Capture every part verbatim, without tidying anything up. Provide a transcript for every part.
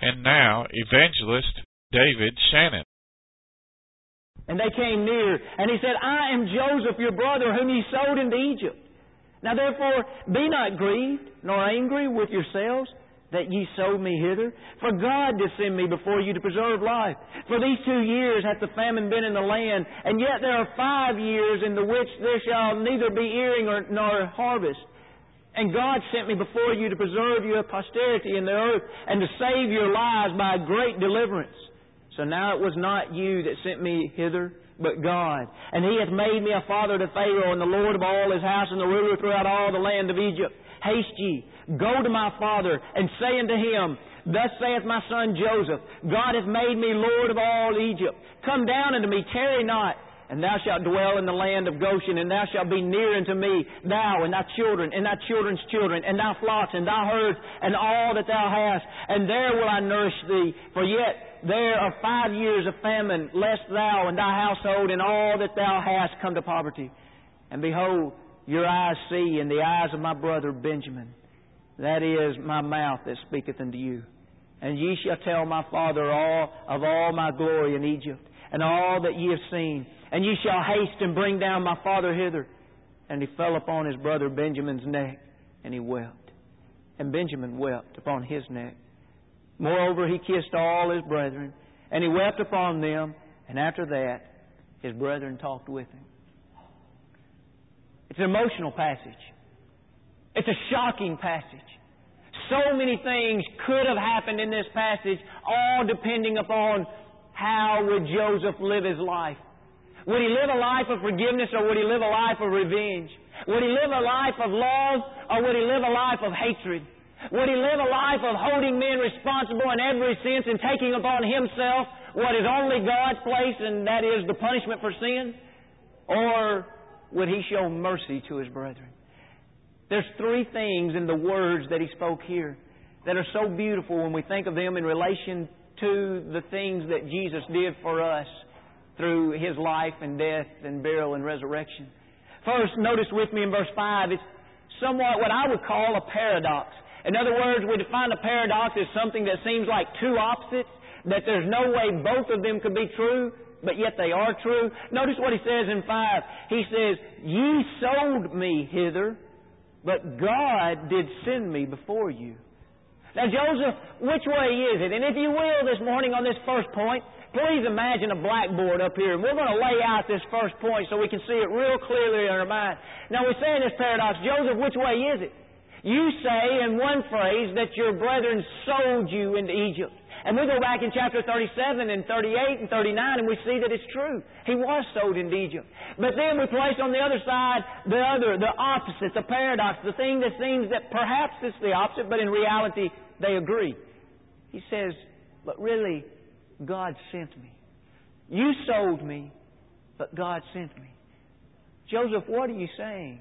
and now evangelist David Shannon. And they came near, and he said, I am Joseph, your brother, whom ye sold into Egypt. Now therefore be not grieved, nor angry with yourselves, that ye sold me hither. For God did send me before you to preserve life. For these two years hath the famine been in the land, and yet there are five years in the which there shall neither be earing or, nor harvest. And God sent me before you to preserve your posterity in the earth, and to save your lives by a great deliverance. So now it was not you that sent me hither, but God. And He hath made me a father to Pharaoh, and the Lord of all his house, and the ruler throughout all the land of Egypt. Haste ye, go to my father, and say unto him, Thus saith my son Joseph, God hath made me Lord of all Egypt. Come down unto me, tarry not. And thou shalt dwell in the land of Goshen, and thou shalt be near unto me, thou and thy children, and thy children's children, and thy flocks, and thy herds, and all that thou hast. And there will I nourish thee. For yet there are five years of famine, lest thou and thy household and all that thou hast come to poverty. And behold, your eyes see, and the eyes of my brother Benjamin. That is my mouth that speaketh unto you. And ye shall tell my father all of all my glory in Egypt, and all that ye have seen. And ye shall haste and bring down my father hither. And he fell upon his brother Benjamin's neck, and he wept. And Benjamin wept upon his neck. Moreover, he kissed all his brethren, and he wept upon them. And after that, his brethren talked with him. It's an emotional passage. It's a shocking passage. So many things could have happened in this passage, all depending upon how would Joseph live his life. Would he live a life of forgiveness, or would he live a life of revenge? Would he live a life of love, or would he live a life of hatred? Would he live a life of holding men responsible in every sense and taking upon himself what is only God's place, and that is the punishment for sin? Or would he show mercy to his brethren? There's three things in the words that he spoke here that are so beautiful when we think of them in relation to the things that Jesus did for us through His life and death and burial and resurrection. First, notice with me in verse five, it's somewhat what I would call a paradox. In other words, we define a paradox as something that seems like two opposites, that there's no way both of them could be true, but yet they are true. Notice what he says in five. He says, Ye sold me hither, but God did send me before you. Now, Joseph, which way is it? And if you will, this morning on this first point, please imagine a blackboard up here. And we're going to lay out this first point so we can see it real clearly in our mind. Now, we say in this paradox, Joseph, which way is it? You say in one phrase that your brethren sold you into Egypt. And we go back in chapter thirty-seven and thirty-eight and thirty-nine, and we see that it's true. He was sold into Egypt. But then we place on the other side the other, the opposite, the paradox, the thing that seems that perhaps it's the opposite, but in reality they agree. He says, but really, God sent me. You sold me, but God sent me. Joseph, what are you saying?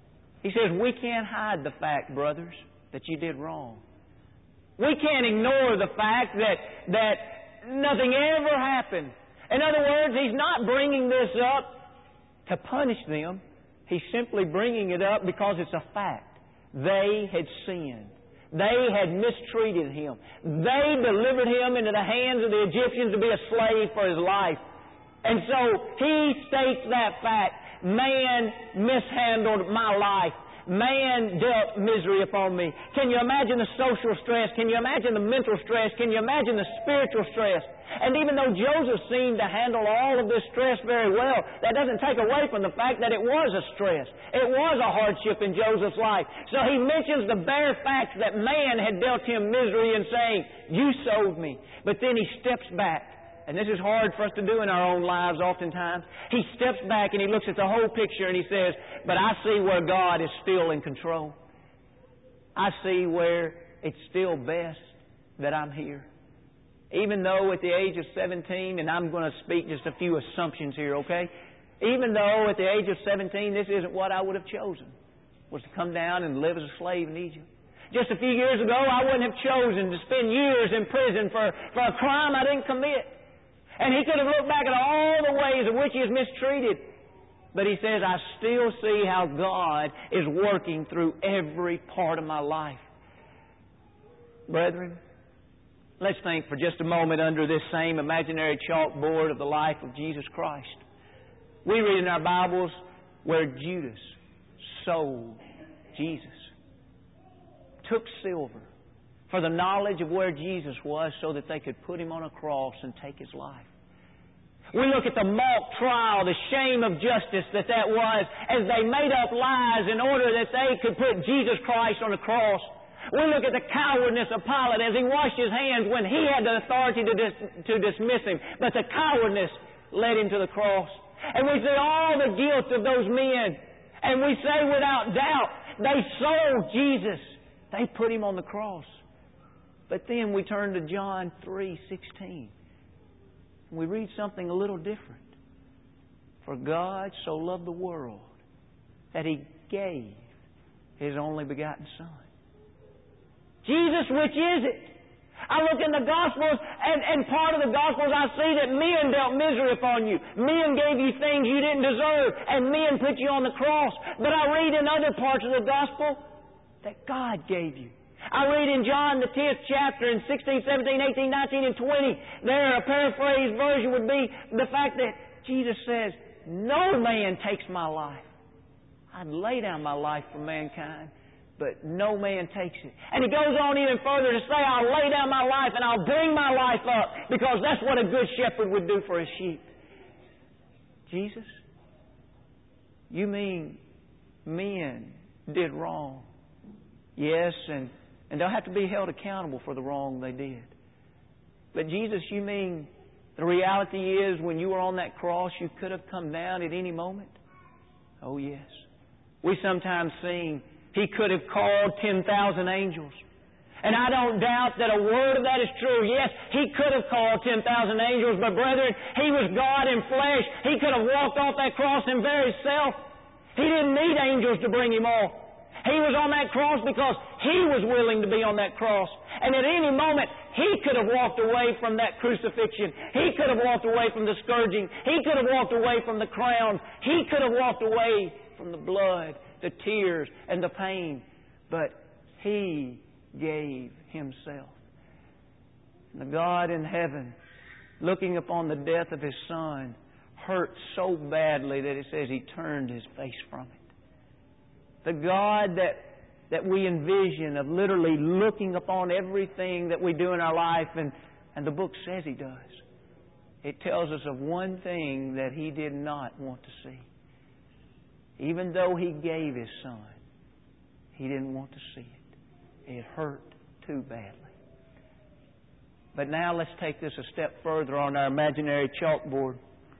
He says, we can't hide the fact, brothers, that you did wrong. We can't ignore the fact that, that nothing ever happened. In other words, He's not bringing this up to punish them. He's simply bringing it up because it's a fact. They had sinned. They had mistreated Him. They delivered Him into the hands of the Egyptians to be a slave for His life. And so He states that fact. Man mishandled my life. Man dealt misery upon me. Can you imagine the social stress? Can you imagine the mental stress? Can you imagine the spiritual stress? And even though Joseph seemed to handle all of this stress very well, that doesn't take away from the fact that it was a stress. It was a hardship in Joseph's life. So he mentions the bare fact that man had dealt him misery in saying, you sold me. But then he steps back. And this is hard for us to do in our own lives oftentimes. He steps back and he looks at the whole picture and he says, but I see where God is still in control. I see where it's still best that I'm here. Even though at the age of seventeen, and I'm going to speak just a few assumptions here, okay? Even though at the age of seventeen, this isn't what I would have chosen, was to come down and live as a slave in Egypt. Just a few years ago, I wouldn't have chosen to spend years in prison for, for a crime I didn't commit. And he could have looked back at all the ways in which he is mistreated. But he says, I still see how God is working through every part of my life. Brethren, Let's think for just a moment under this same imaginary chalkboard of the life of Jesus Christ. We read in our Bibles where Judas sold Jesus. Took silver for the knowledge of where Jesus was so that they could put Him on a cross and take His life. We look at the mock trial, the shame of justice that that was, as they made up lies in order that they could put Jesus Christ on the cross. We look at the cowardness of Pilate as he washed his hands when he had the authority to, dis- to dismiss him. But the cowardness led him to the cross. And we see all the guilt of those men. And we say without doubt, they sold Jesus. They put Him on the cross. But then we turn to John three sixteen. We read something a little different. For God so loved the world that He gave His only begotten Son. Jesus, which is it? I look in the Gospels, and, and part of the Gospels I see that men dealt misery upon you. Men gave you things you didn't deserve, and men put you on the cross. But I read in other parts of the Gospel that God gave you. I read in John the tenth chapter in sixteen, seventeen, eighteen, nineteen, and twenty, there a paraphrased version would be the fact that Jesus says, no man takes my life. I'd lay down my life for mankind, but no man takes it. And He goes on even further to say, I'll lay down my life and I'll bring my life up, because that's what a good shepherd would do for his sheep. Jesus, you mean men did wrong? Yes, and And they'll have to be held accountable for the wrong they did. But Jesus, you mean the reality is when you were on that cross, you could have come down at any moment? Oh, yes. We sometimes sing, He could have called ten thousand angels. And I don't doubt that a word of that is true. Yes, He could have called ten thousand angels, but brethren, He was God in flesh. He could have walked off that cross in very self. He didn't need angels to bring Him off. He was on that cross because He was willing to be on that cross. And at any moment, He could have walked away from that crucifixion. He could have walked away from the scourging. He could have walked away from the crowns. He could have walked away from the blood, the tears, and the pain. But He gave Himself. And the God in heaven, looking upon the death of His Son, hurt so badly that it says He turned His face from it. The God that, that we envision of literally looking upon everything that we do in our life, and, and the book says He does. It tells us of one thing that He did not want to see. Even though He gave His Son, He didn't want to see it. It hurt too badly. But now let's take this a step further on our imaginary chalkboard.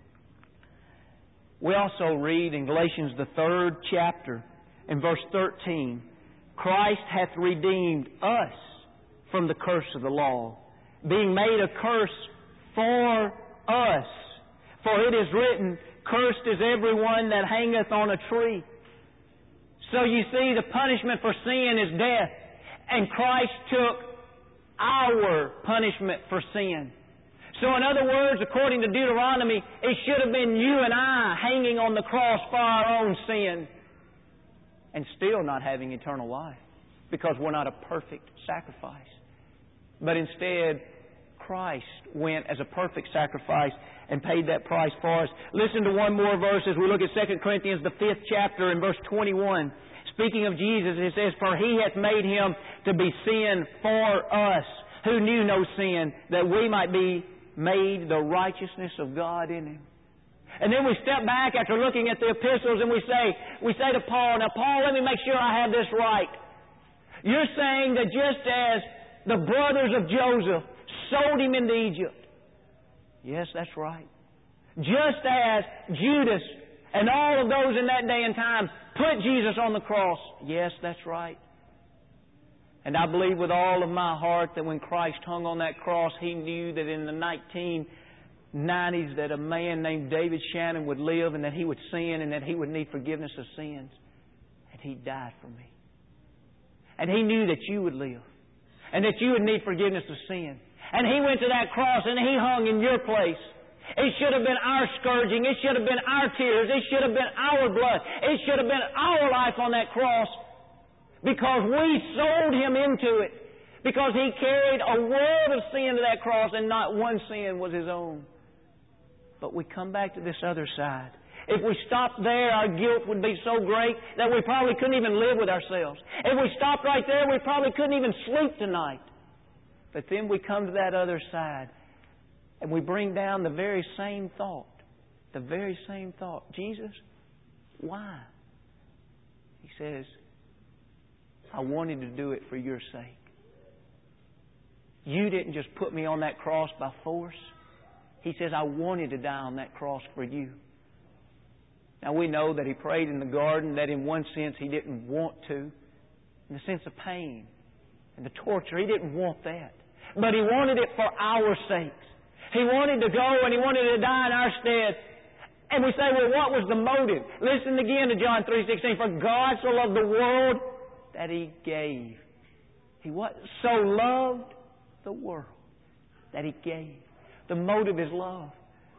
We also read in Galatians the third chapter, in verse thirteen, Christ hath redeemed us from the curse of the law, being made a curse for us. For it is written, cursed is everyone that hangeth on a tree. So you see, the punishment for sin is death. And Christ took our punishment for sin. So in other words, according to Deuteronomy, it should have been you and I hanging on the cross for our own sin, and still not having eternal life, because we're not a perfect sacrifice. But instead, Christ went as a perfect sacrifice and paid that price for us. Listen to one more verse as we look at Second Corinthians, the fifth chapter, in verse twenty-one. Speaking of Jesus, it says, for He hath made Him to be sin for us, who knew no sin, that we might be made the righteousness of God in Him. And then we step back after looking at the epistles and we say, we say to Paul, now Paul, let me make sure I have this right. You're saying that just as the brothers of Joseph sold him into Egypt. Yes, that's right. Just as Judas and all of those in that day and time put Jesus on the cross. Yes, that's right. And I believe with all of my heart that when Christ hung on that cross, He knew that in the nineteen nineties that a man named David Shannon would live, and that he would sin, and that he would need forgiveness of sins. And He died for me. And He knew that you would live, and that you would need forgiveness of sin. And He went to that cross and He hung in your place. It should have been our scourging. It should have been our tears. It should have been our blood. It should have been our life on that cross, because we sold Him into it. Because He carried a world of sin to that cross, and not one sin was His own. But we come back to this other side. If we stopped there, our guilt would be so great that we probably couldn't even live with ourselves. If we stopped right there, we probably couldn't even sleep tonight. But then we come to that other side, and we bring down the very same thought. The very same thought. Jesus, why? He says, I wanted to do it for your sake. You didn't just put me on that cross by force. He says, I wanted to die on that cross for you. Now we know that He prayed in the garden, that in one sense He didn't want to. In the sense of pain and the torture, He didn't want that. But He wanted it for our sakes. He wanted to go and He wanted to die in our stead. And we say, well, what was the motive? Listen again to John three sixteen. For God so loved the world that He gave. He what? So loved the world that He gave. The motive is love.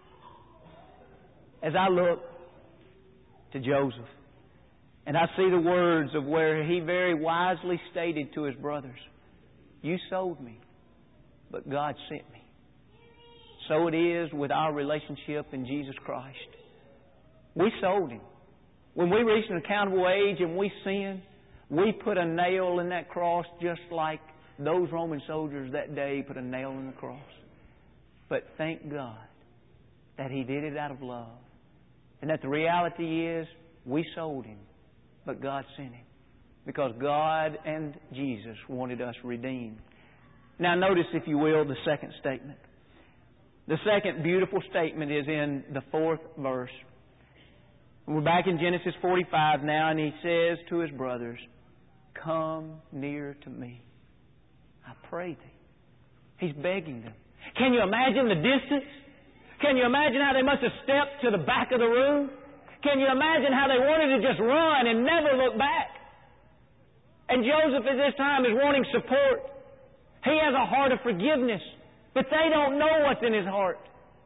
As I look to Joseph, and I see the words of where he very wisely stated to his brothers, you sold me, but God sent me. So it is with our relationship in Jesus Christ. We sold Him. When we reach an accountable age and we sin, we put a nail in that cross just like those Roman soldiers that day put a nail in the cross. But thank God that He did it out of love. And that the reality is, we sold Him, but God sent Him. Because God and Jesus wanted us redeemed. Now notice, if you will, the second statement. The second beautiful statement is in the fourth verse. We're back in Genesis forty-five now, and He says to His brothers, come near to me, I pray thee. He's begging them. Can you imagine the distance? Can you imagine how they must have stepped to the back of the room? Can you imagine how they wanted to just run and never look back? And Joseph at this time is wanting support. He has a heart of forgiveness, but they don't know what's in his heart.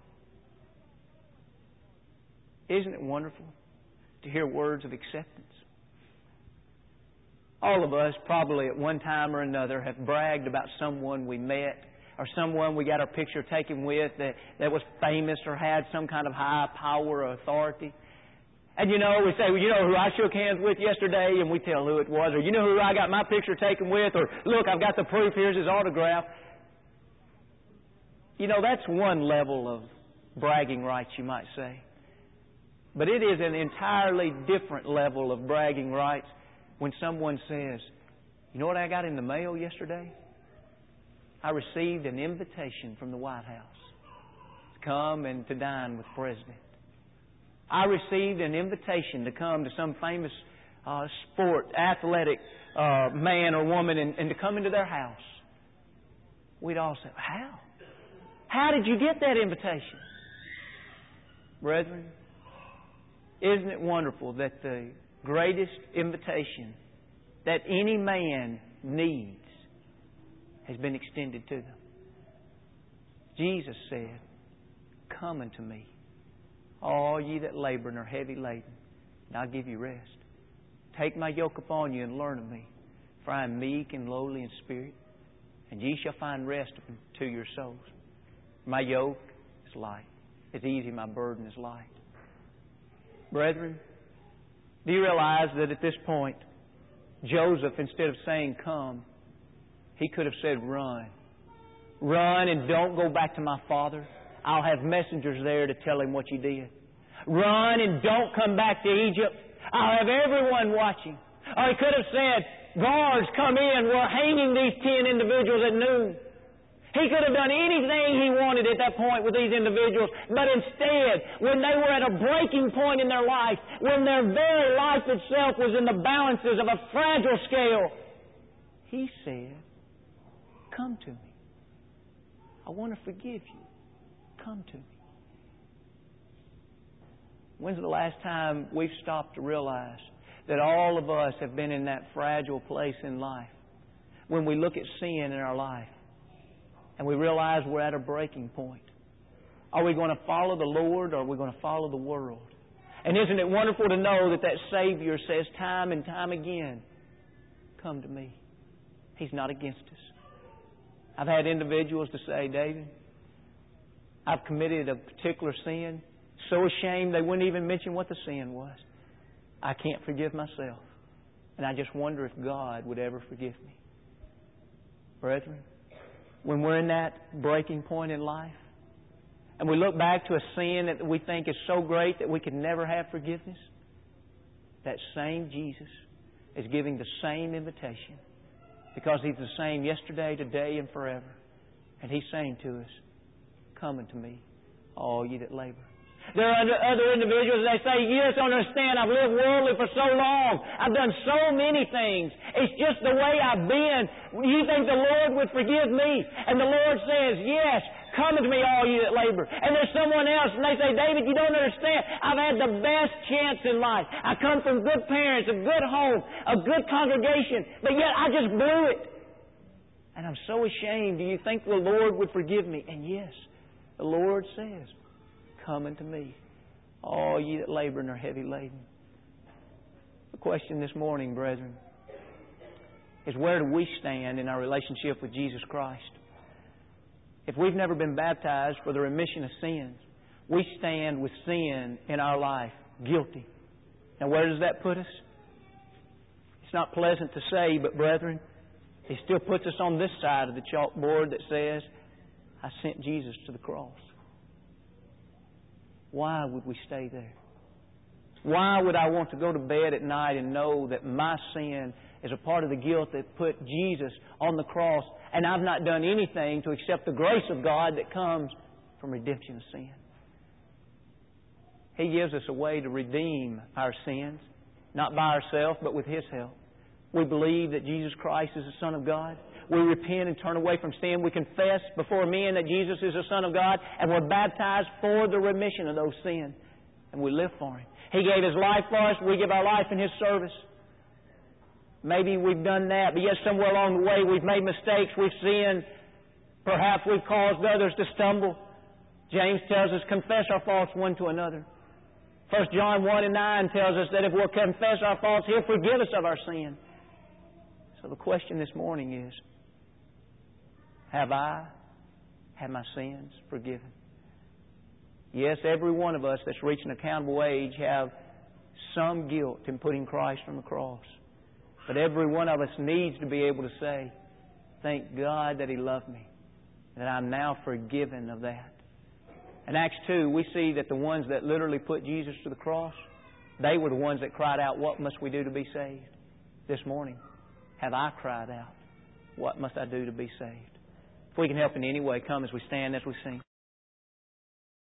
Isn't it wonderful to hear words of acceptance? All of us probably at one time or another have bragged about someone we met or someone we got our picture taken with that, that was famous or had some kind of high power or authority. And you know, we say, well, you know who I shook hands with yesterday? And we tell who it was. Or you know who I got my picture taken with? Or look, I've got the proof. Here's his autograph. You know, that's one level of bragging rights, you might say. But it is an entirely different level of bragging rights when someone says, you know what I got in the mail yesterday? I received an invitation from the White House to come and to dine with the President. I received an invitation to come to some famous uh, sport, athletic uh, man or woman and, and to come into their house. We'd all say, how? How did you get that invitation? Brethren, isn't it wonderful that the greatest invitation that any man needs has been extended to them? Jesus said, come unto me, all ye that labor and are heavy laden, and I'll give you rest. Take my yoke upon you and learn of me, for I am meek and lowly in spirit, and ye shall find rest to your souls. My yoke is light. It's easy, my burden is light. Brethren, do you realize that at this point, Joseph, instead of saying come, he could have said run. Run and don't go back to my father. I'll have messengers there to tell him what you did. Run and don't come back to Egypt. I'll have everyone watching. Or he could have said, guards, come in. We're hanging these ten individuals at noon. He could have done anything he wanted at that point with these individuals. But instead, when they were at a breaking point in their life, when their very life itself was in the balances of a fragile scale, he said, come to me. I want to forgive you. Come to me. When's the last time we've stopped to realize that all of us have been in that fragile place in life when we look at sin in our life and we realize we're at a breaking point? Are we going to follow the Lord or are we going to follow the world? And isn't it wonderful to know that that Savior says time and time again, come to me. He's not against us. I've had individuals to say, David, I've committed a particular sin, so ashamed they wouldn't even mention what the sin was. I can't forgive myself. And I just wonder if God would ever forgive me. Brethren, when we're in that breaking point in life, and we look back to a sin that we think is so great that we could never have forgiveness, that same Jesus is giving the same invitation, because He's the same yesterday, today, and forever. And He's saying to us, come unto me, all ye that labor. There are other individuals that say, you just don't understand, I've lived worldly for so long. I've done so many things. It's just the way I've been. You think the Lord would forgive me? And the Lord says, yes, come unto me, all you that labor. And there's someone else, and they say, David, you don't understand. I've had the best chance in life. I come from good parents, a good home, a good congregation, but yet I just blew it. And I'm so ashamed. Do you think the Lord would forgive me? And yes, the Lord says, come unto me, all ye that labor and are heavy laden. The question this morning, brethren, is where do we stand in our relationship with Jesus Christ? If we've never been baptized for the remission of sins, we stand with sin in our life, guilty. Now where does that put us? It's not pleasant to say, but brethren, it still puts us on this side of the chalkboard that says, I sent Jesus to the cross. Why would we stay there? Why would I want to go to bed at night and know that my sin is a part of the guilt that put Jesus on the cross, and I've not done anything to accept the grace of God that comes from redemption of sin? He gives us a way to redeem our sins, not by ourselves, but with His help. We believe that Jesus Christ is the Son of God. We repent and turn away from sin. We confess before men that Jesus is the Son of God, and we're baptized for the remission of those sins. And we live for Him. He gave His life for us. We give our life in His service. Maybe we've done that, but yet somewhere along the way we've made mistakes. We've sinned. Perhaps we've caused others to stumble. James tells us, confess our faults one to another. First John one and nine tells us that if we'll confess our faults, He'll forgive us of our sin. So the question this morning is, have I had my sins forgiven? Yes, every one of us that's reached an accountable age have some guilt in putting Christ on the cross. But every one of us needs to be able to say, thank God that He loved me, that I'm now forgiven of that. In Acts two, we see that the ones that literally put Jesus to the cross, they were the ones that cried out, what must we do to be saved? This morning, have I cried out, what must I do to be saved? If we can help in any way, come as we stand, as we sing.